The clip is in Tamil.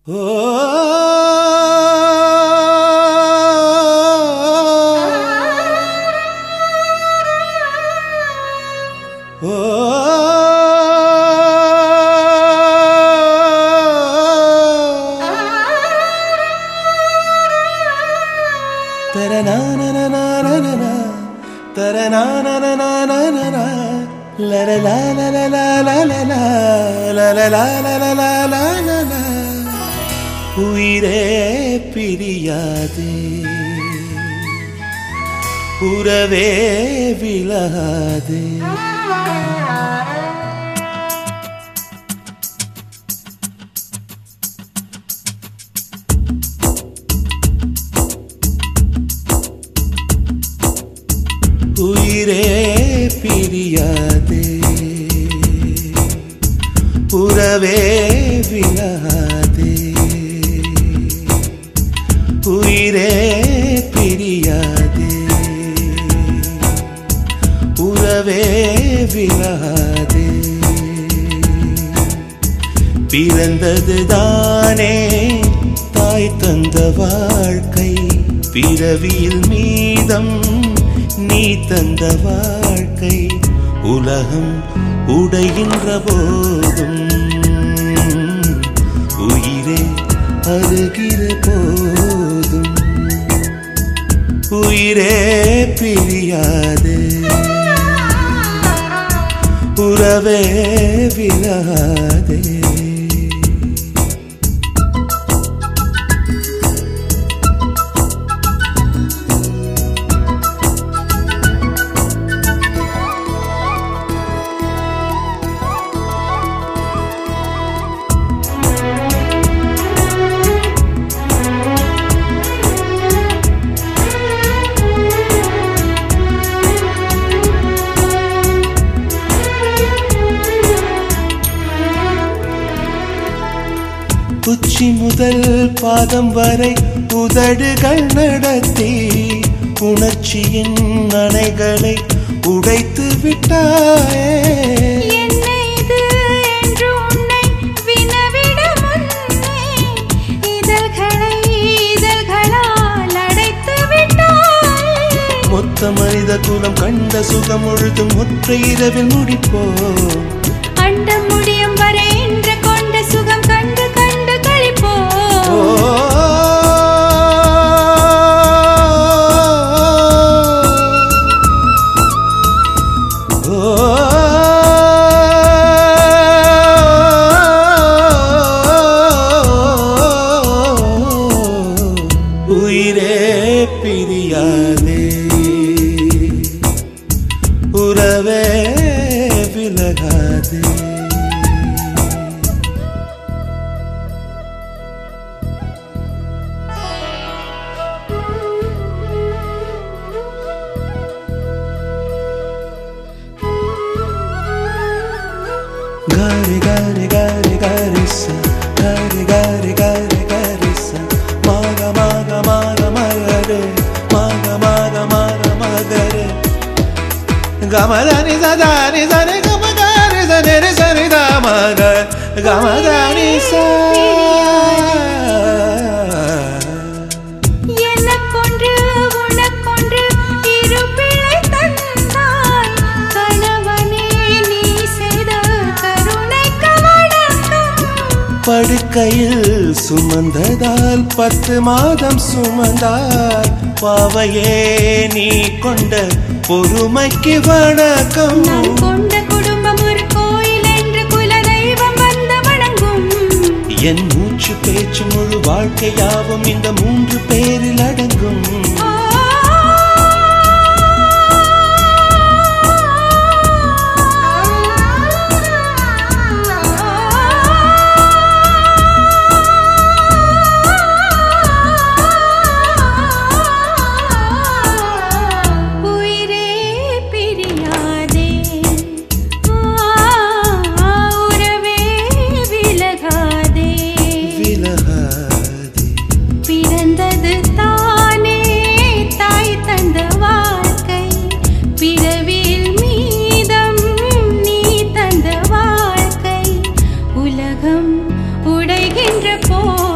உயிரே பிரியாதே உறவே விலகாதே உயிரே பிரியாதே உறவே விலகாதே உயிரே பிரியாதே உறவே விலகாதே பிறந்ததுதானே தாய் தந்த வாழ்க்கை பிறவியில் மீதம் நீ தந்த வாழ்க்கை உலகம் உடைகின்ற போதும் உயிரே அருகிற போதும் உயிரே பிரியாதே உறவே விலகாதே உச்சி முதல் பாதம் வரை உதடுகள் நடத்தி உணர்ச்சியின் அணைகளை உடைத்து விட்டாயே மொத்த மனித குலம் கண்ட சுகம் முழுதும் ஒற்றை இரவில் முடிப்போம் அண்ட முடியும் வரை என்று கொண்ட சுகம் கண்டு கண்டு கழிப்போம் உயிரே பிரியாதே உறவே விலகாதே gare gare gare gare sa gare gare gare gare sa maga maga maga magare maga maga maga magare gamadani zadani zane gamagare zane re zane da maga gamadani sa எனக்கொன்று உனக்கொன்று இரு பிள்ளை தந்தாய் கணவனே நீ செய்த கருணைக்கு வணக்கம் படுக்கையில் சுமந்ததால் 10 மாதம் சுமந்தாய் பாவையே நீ கொண்ட பொறுமைக்கு வணக்கம் நான் கொண்ட குடும்பம் ஒரு கோயில் என்று குலதெய்வம் வந்து வணங்கும் என் மூச்சு பேச்சு முழு வாழ்க்கையாவும் இந்த 3 பேரில் அடங்கும் உலகம் உடைகின்ற போ